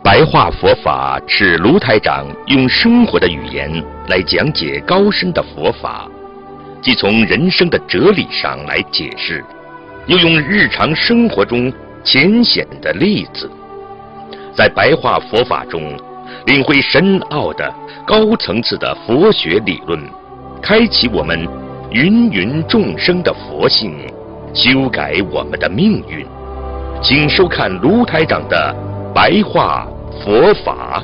白话佛法是卢台长用生活的语言来讲解高深的佛法，既从人生的哲理上来解释，又用日常生活中浅显的例子，在白话佛法中领会深奥的高层次的佛学理论，开启我们芸芸众生的佛性，修改我们的命运。请收看卢台长的白话佛法。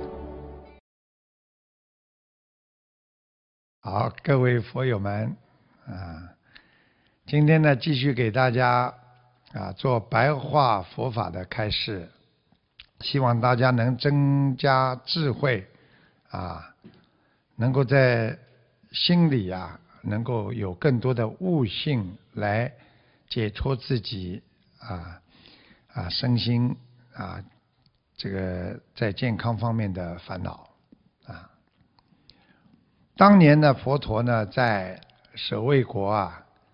好，各位佛友们今天呢继续给大家做白话佛法的开示，希望大家能增加智慧能够在心里能够有更多的悟性来解脱自己身心这个在健康方面的烦恼当年呢，佛陀呢在舍卫国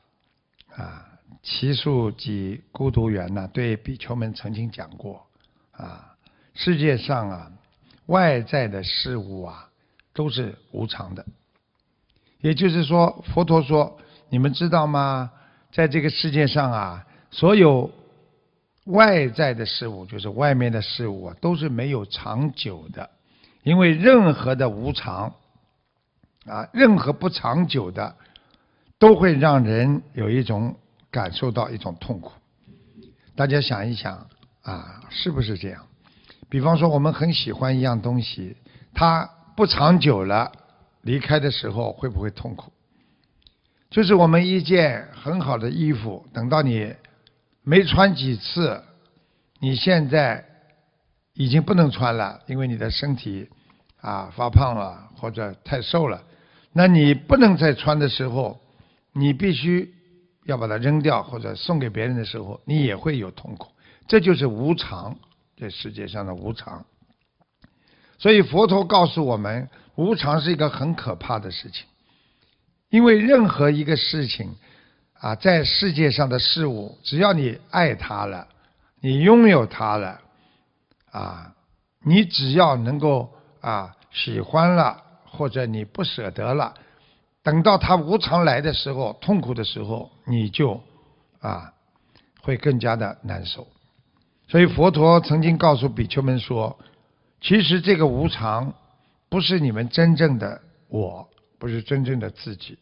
祇树及孤独园呢，对比丘们曾经讲过世界上外在的事物都是无常的。也就是说，佛陀说，你们知道吗？在这个世界上所有外在的事物，就是外面的事物都是没有长久的，因为任何的无常任何不长久的都会让人有一种感受到一种痛苦。大家想一想是不是这样？比方说我们很喜欢一样东西，它不长久了，离开的时候会不会痛苦？就是我们一件很好的衣服，等到你没穿几次，你现在已经不能穿了，因为你的身体发胖了或者太瘦了，那你不能再穿的时候，你必须要把它扔掉或者送给别人的时候，你也会有痛苦。这就是无常，这世界上的无常。所以佛陀告诉我们，无常是一个很可怕的事情。因为任何一个事情在世界上的事物，只要你爱它了，你拥有它了你只要能够喜欢了，或者你不舍得了，等到它无常来的时候，痛苦的时候，你就会更加的难受。所以佛陀曾经告诉比丘们说，其实这个无常不是你们真正的我，不是真正的自己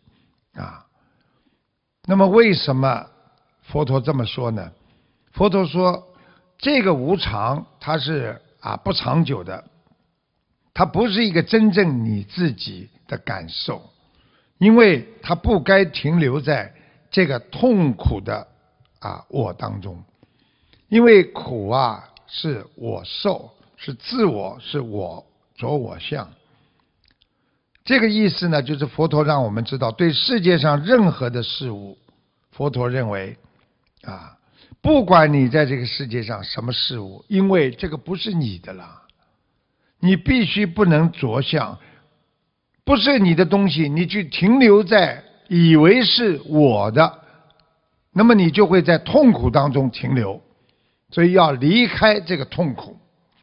那么为什么佛陀这么说呢？佛陀说，这个无常它是不长久的，它不是一个真正你自己的感受，因为它不该停留在这个痛苦的我当中。因为苦是我受，是自我，是我着我相。这个意思呢，就是佛陀让我们知道，对世界上任何的事物，佛陀认为不管你在这个世界上什么事物，因为这个不是你的了，你必须不能着相，不是你的东西，你去停留在以为是我的，那么你就会在痛苦当中停留。所以要离开这个痛苦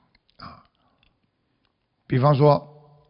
比方说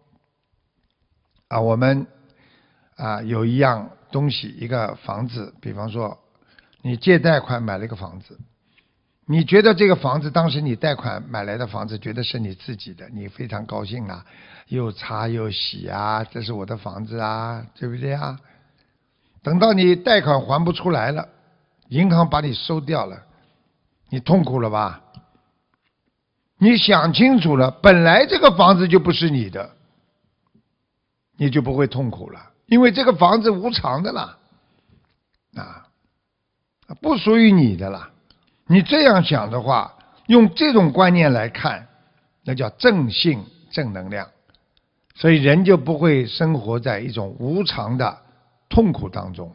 我们有一样东西，一个房子，比方说你借贷款买了一个房子，你觉得这个房子当时你贷款买来的房子觉得是你自己的，你非常高兴又擦又洗这是我的房子对不对等到你贷款还不出来了，银行把你收掉了，你痛苦了吧？你想清楚了，本来这个房子就不是你的，你就不会痛苦了，因为这个房子无常的了不属于你的了。你这样想的话，用这种观念来看，那叫正性正能量，所以人就不会生活在一种无常的痛苦当中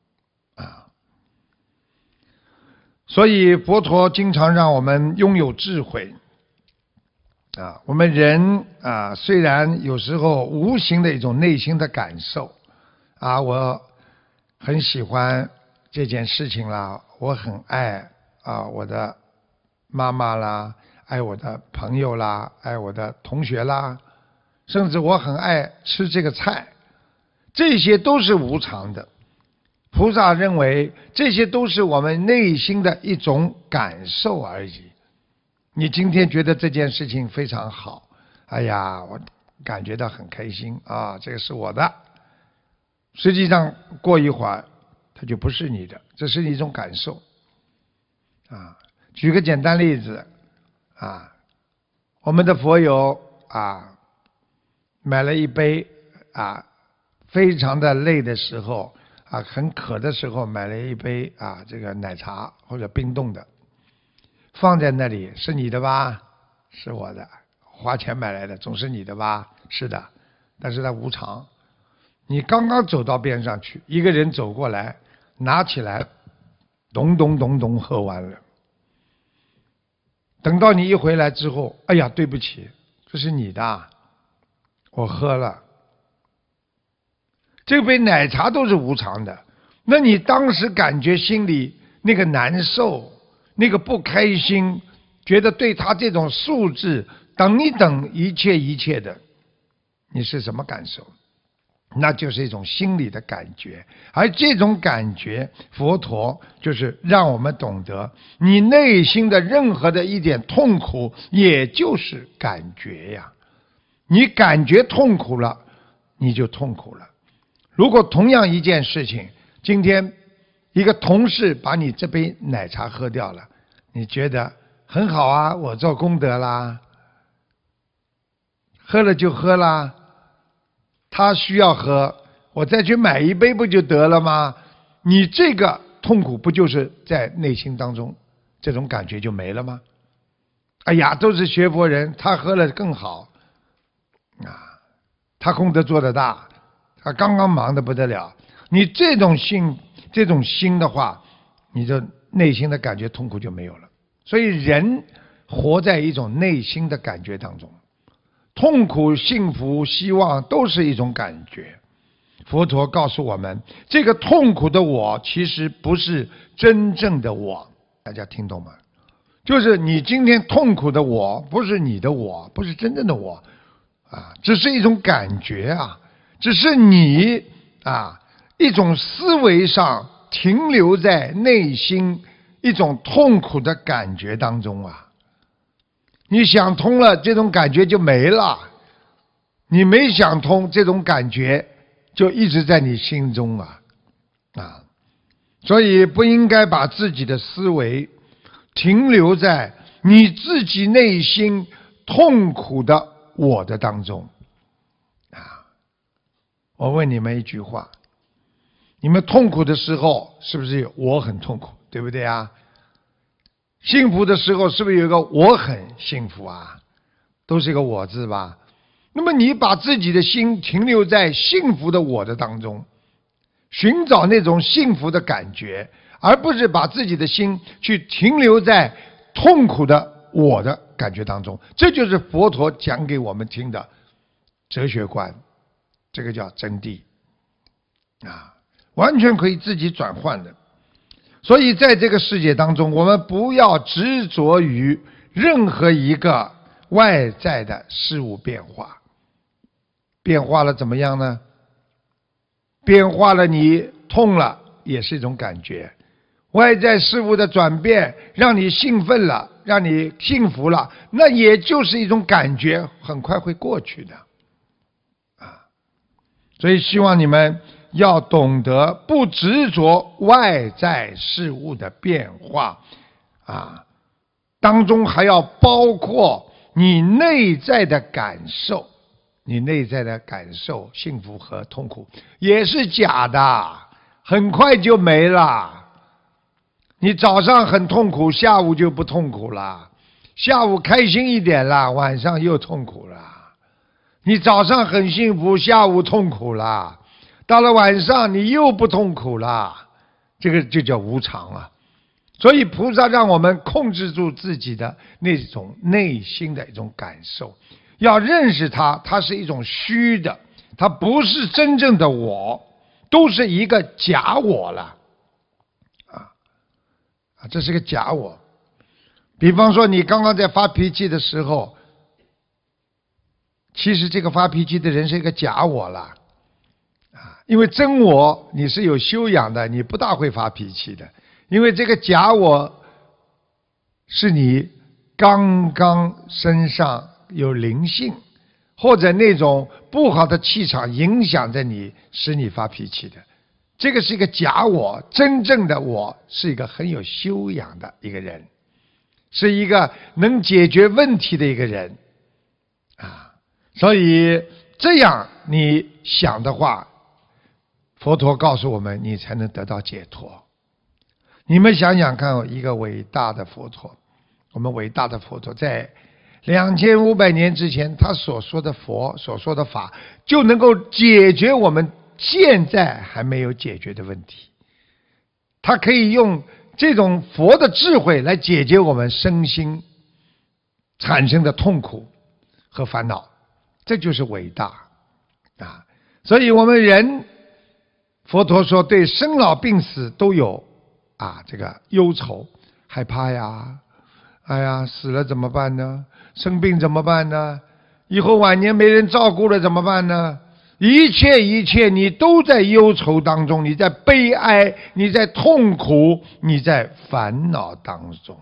所以佛陀经常让我们拥有智慧我们人虽然有时候无形的一种内心的感受我很喜欢这件事情啦，我很爱我的妈妈啦爱我的朋友啦，爱我的同学啦，甚至我很爱吃这个菜，这些都是无常的。菩萨认为这些都是我们内心的一种感受而已。你今天觉得这件事情非常好，哎呀，我感觉到很开心啊，这个是我的。实际上过一会儿它就不是你的，这是一种感受啊。举个简单例子啊，我们的佛友啊买了一杯啊，非常的累的时候啊，很渴的时候买了一杯啊这个奶茶或者冰冻的，放在那里，是你的吧？是我的，花钱买来的，总是你的吧？是的，但是它无常。你刚刚走到边上去，一个人走过来，拿起来，咚咚咚咚喝完了。等到你一回来之后，哎呀，对不起，这是你的，我喝了。这杯奶茶都是无常的，那你当时感觉心里那个难受，那个不开心，觉得对他这种素质等一等一切的，你是什么感受？那就是一种心理的感觉，而这种感觉，佛陀就是让我们懂得，你内心的任何的一点痛苦，也就是感觉呀。你感觉痛苦了，你就痛苦了。如果同样一件事情，今天一个同事把你这杯奶茶喝掉了，你觉得很好啊，我做功德啦，喝了就喝啦。他需要喝，我再去买一杯不就得了吗？你这个痛苦不就是在内心当中，这种感觉就没了吗？哎呀，都是学佛人，他喝了更好啊，他功德做得大，他刚刚忙得不得了。你这种心的话，你就内心的感觉痛苦就没有了。所以人活在一种内心的感觉当中。痛苦、幸福、希望都是一种感觉。佛陀告诉我们，这个痛苦的我其实不是真正的我，大家听懂吗？就是你今天痛苦的我，不是你的我，不是真正的我啊，只是一种感觉啊，只是你啊一种思维上停留在内心一种痛苦的感觉当中啊。你想通了，这种感觉就没了；你没想通，这种感觉就一直在你心中啊！所以不应该把自己的思维停留在你自己内心痛苦的我的当中啊！我问你们一句话：你们痛苦的时候，是不是有我很痛苦，对不对啊？幸福的时候是不是有一个我很幸福啊？都是一个我字吧。那么你把自己的心停留在幸福的我的当中，寻找那种幸福的感觉，而不是把自己的心去停留在痛苦的我的感觉当中。这就是佛陀讲给我们听的哲学观，这个叫真谛啊，完全可以自己转换的。所以在这个世界当中，我们不要执着于任何一个外在的事物变化。变化了怎么样呢？变化了你痛了也是一种感觉，外在事物的转变让你兴奋了，让你幸福了，那也就是一种感觉，很快会过去的啊。所以希望你们要懂得不执着外在事物的变化啊，当中还要包括你内在的感受。你内在的感受，幸福和痛苦也是假的，很快就没了。你早上很痛苦，下午就不痛苦了；下午开心一点了，晚上又痛苦了。你早上很幸福，下午痛苦了，到了晚上你又不痛苦了。这个就叫无常啊！所以菩萨让我们控制住自己的那种内心的一种感受。要认识它，它是一种虚的，它不是真正的我，都是一个假我了，这是个假我。 比方说你刚刚在发脾气的时候，其实这个发脾气的人是一个假我了啊，因为真我你是有修养的，你不大会发脾气的，因为这个假我是你刚刚身上有灵性，或者那种不好的气场影响着你，使你发脾气的。这个是一个假我，真正的我是一个很有修养的一个人，是一个能解决问题的一个人啊。所以这样你想的话，佛陀告诉我们，你才能得到解脱。你们想想看，一个伟大的佛陀，我们伟大的佛陀在2500年之前，他所说的佛所说的法，就能够解决我们现在还没有解决的问题。他可以用这种佛的智慧来解决我们身心产生的痛苦和烦恼，这就是伟大啊！所以我们人，佛陀说对生老病死都有这个忧愁，害怕呀，哎呀，死了怎么办呢？生病怎么办呢？以后晚年没人照顾了怎么办呢？一切你都在忧愁当中，你在悲哀，你在痛苦，你在烦恼当中。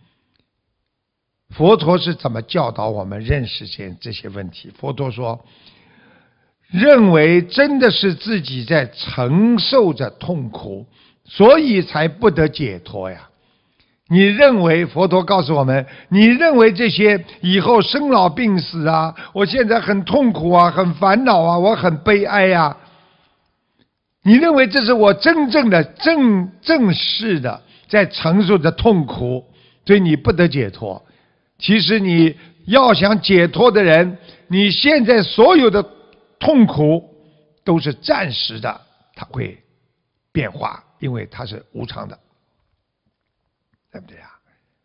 佛陀是怎么教导我们认识这些问题？佛陀说，认为真的是自己在承受着痛苦，所以才不得解脱呀。你认为，佛陀告诉我们，你认为这些以后生老病死啊，我现在很痛苦啊，很烦恼啊，我很悲哀呀，你认为这是我真正的正式的在承受着痛苦，所以你不得解脱。其实你要想解脱的人，你现在所有的痛苦都是暂时的，它会变化，因为它是无常的，对不对啊？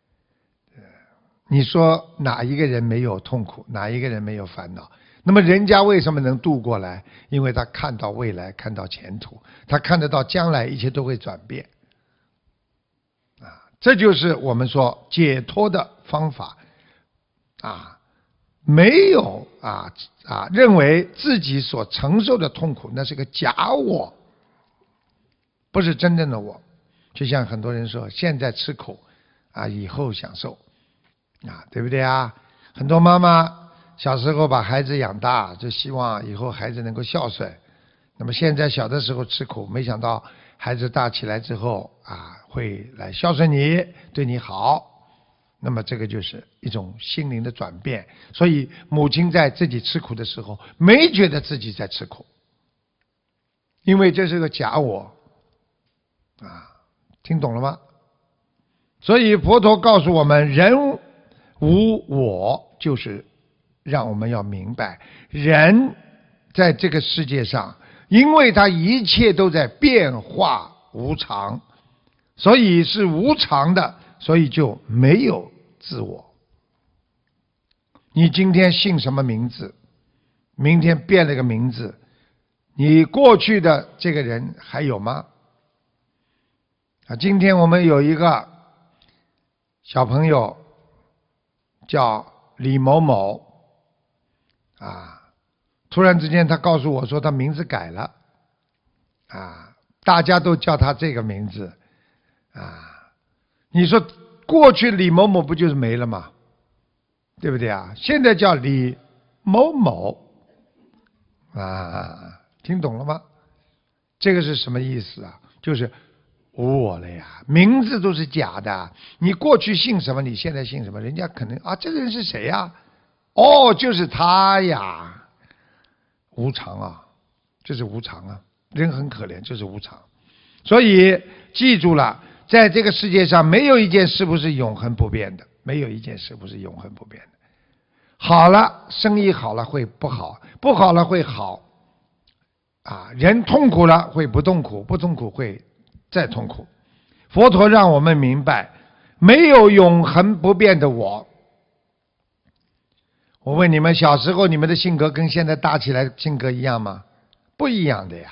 你说哪一个人没有痛苦，哪一个人没有烦恼？那么人家为什么能度过来？因为他看到未来，看到前途，他看得到将来一切都会转变这就是我们说解脱的方法没有认为自己所承受的痛苦那是个假我，不是真正的我。就像很多人说，现在吃苦以后享受对不对啊？很多妈妈小时候把孩子养大，就希望以后孩子能够孝顺。那么现在小的时候吃苦，没想到孩子大起来之后会来孝顺你，对你好。那么这个就是一种心灵的转变。所以母亲在自己吃苦的时候，没觉得自己在吃苦，因为这是个假我听懂了吗？所以佛陀告诉我们，人无我，就是让我们要明白，人在这个世界上，因为他一切都在变化无常，所以是无常的，所以就没有自我。你今天姓什么名字，明天变了个名字，你过去的这个人还有吗？今天我们有一个小朋友叫李某某突然之间他告诉我说他名字改了大家都叫他这个名字你说过去李某某不就是没了吗？对不对现在叫李某某听懂了吗？这个是什么意思就是无我了呀，名字都是假的。你过去姓什么，你现在姓什么，人家可能这个人是谁呀？就是他呀。无常这是无常人很可怜，这是无常。所以记住了，在这个世界上没有一件事不是永恒不变的，没有一件事不是永恒不变的。好了，生意好了会不好，不好了会好人痛苦了会不痛苦，不痛苦会再痛苦。佛陀让我们明白，没有永恒不变的我。我问你们，小时候你们的性格跟现在大起来性格一样吗？不一样的呀。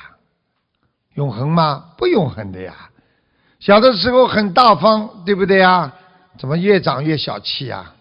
永恒吗？不永恒的呀。小的时候很大方，对不对呀？ 怎么越长越小气啊？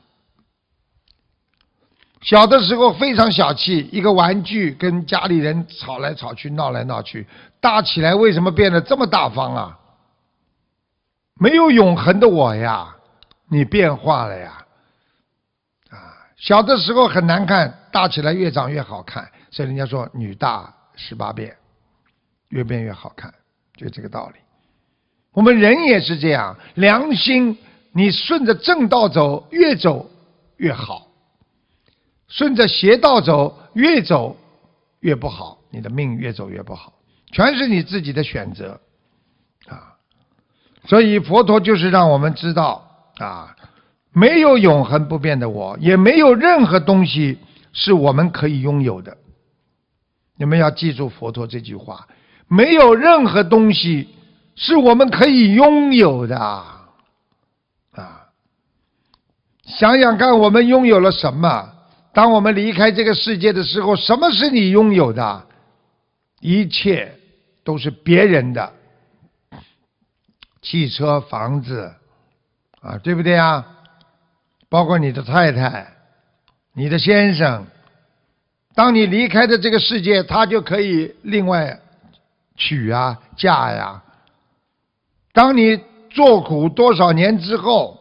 小的时候非常小气，一个玩具跟家里人吵来吵去，闹来闹去，大起来为什么变得这么大方啊？没有永恒的我呀，你变化了呀。小的时候很难看，大起来越长越好看，所以人家说女大18变，越变越好看，就这个道理。我们人也是这样，良心你顺着正道走，越走越好，顺着邪道走，越走越不好，你的命越走越不好，全是你自己的选择啊。所以佛陀就是让我们知道啊，没有永恒不变的我，也没有任何东西是我们可以拥有的。你们要记住佛陀这句话，没有任何东西是我们可以拥有的啊！想想看，我们拥有了什么？当我们离开这个世界的时候，什么是你拥有的？一切都是别人的，汽车、房子啊，对不对啊？包括你的太太、你的先生，当你离开的这个世界，他就可以另外娶啊、嫁呀。当你做苦多少年之后，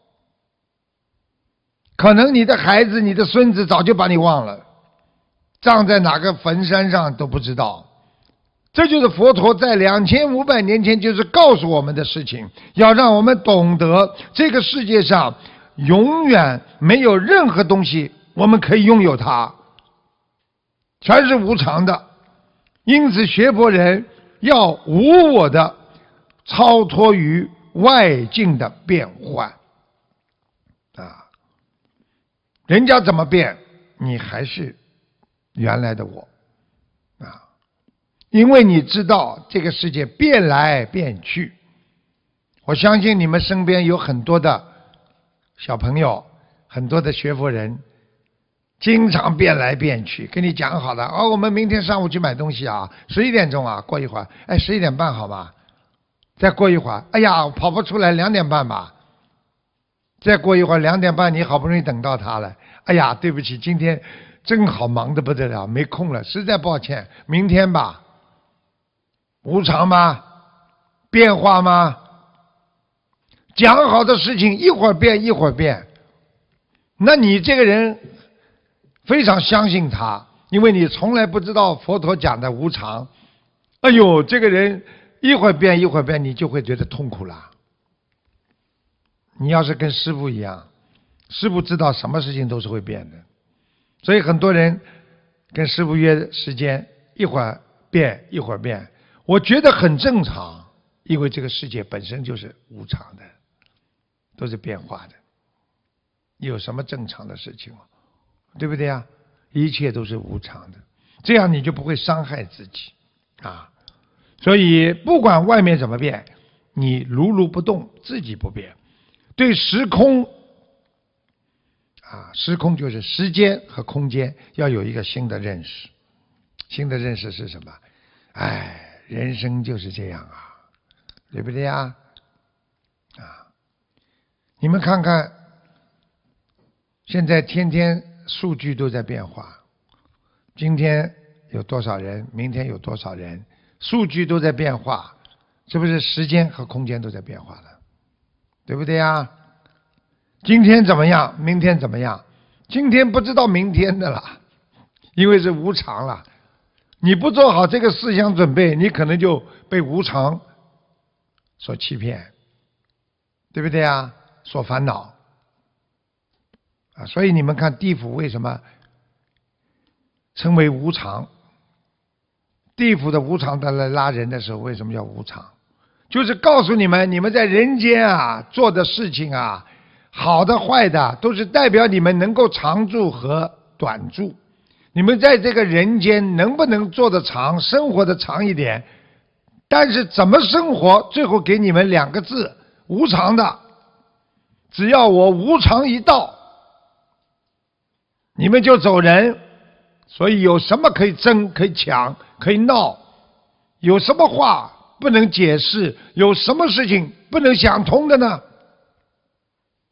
可能你的孩子、你的孙子早就把你忘了，葬在哪个坟山上都不知道。这就是佛陀在2500年前就是告诉我们的事情，要让我们懂得这个世界上永远没有任何东西我们可以拥有它，全是无常的。因此学佛人要无我的超脱于外境的变换啊！人家怎么变，你还是原来的我啊！因为你知道这个世界变来变去，我相信你们身边有很多的小朋友，很多的学佛人，经常变来变去。跟你讲好了，我们明天上午去买东西啊，11点钟啊，过一会儿，11点半好吗？再过一会儿，哎呀，跑不出来，2点半吧。再过一会儿2点半，你好不容易等到他了，哎呀，对不起，今天正好忙得不得了，没空了，实在抱歉，明天吧。无常吗？变化吗？讲好的事情一会儿变一会儿变，那你这个人非常相信他，因为你从来不知道佛陀讲的无常。哎呦，这个人一会儿变一会儿变，你就会觉得痛苦了。你要是跟师父一样，师父知道什么事情都是会变的，所以很多人跟师父约时间，一会儿变一会儿变，我觉得很正常，因为这个世界本身就是无常的，都是变化的，有什么正常的事情吗？对不对呀？一切都是无常的，这样你就不会伤害自己啊。所以不管外面怎么变，你如如不动，自己不变。对时空啊，时空就是时间和空间，要有一个新的认识。新的认识是什么？人生就是这样啊，对不对呀？你们看看，现在天天数据都在变化，今天有多少人，明天有多少人，数据都在变化，是不是时间和空间都在变化了？对不对呀？今天怎么样，明天怎么样？今天不知道明天的了，因为是无常了。你不做好这个思想准备，你可能就被无常所欺骗，对不对呀？所烦恼啊！所以你们看地府为什么称为无常？地府的无常的来拉人的时候，为什么叫无常？就是告诉你们，你们在人间啊做的事情啊，好的坏的，都是代表你们能够长住和短住。你们在这个人间能不能做得长，生活的长一点？但是怎么生活，最后给你们2个字：无常的。只要我无常一到，你们就走人。所以有什么可以争、可以抢、可以闹？有什么话不能解释？有什么事情不能想通的呢？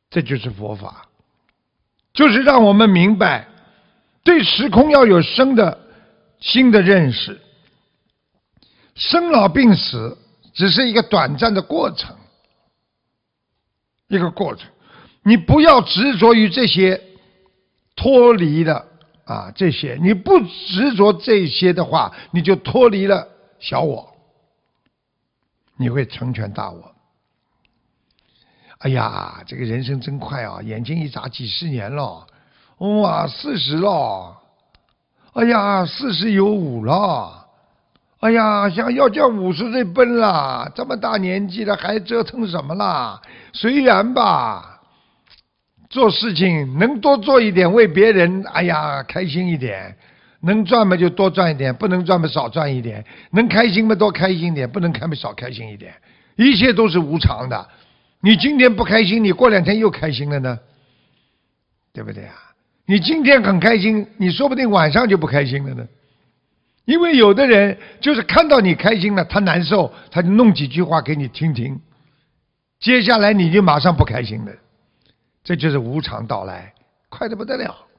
这就是佛法，就是让我们明白对时空要有新的认识。生老病死只是一个短暂的过程，一个过程，你不要执着于这些脱离的这些，你不执着这些的话，你就脱离了小我，你会成全大我。哎呀，这个人生真快啊！眼睛一眨，几十年了，哇，40了，哎呀，40有5了，哎呀，想要叫50岁奔了，这么大年纪了还折腾什么啦？随缘吧，做事情能多做一点，为别人，哎呀，开心一点。能赚嘛就多赚一点，不能赚嘛少赚一点。能开心嘛多开心一点，不能开嘛少开心一点。一切都是无常的。你今天不开心，你过2天又开心了呢，对不对啊？你今天很开心，你说不定晚上就不开心了呢。因为有的人就是看到你开心了，他难受，他就弄几句话给你听听，接下来你就马上不开心了。这就是无常到来，快得不得了。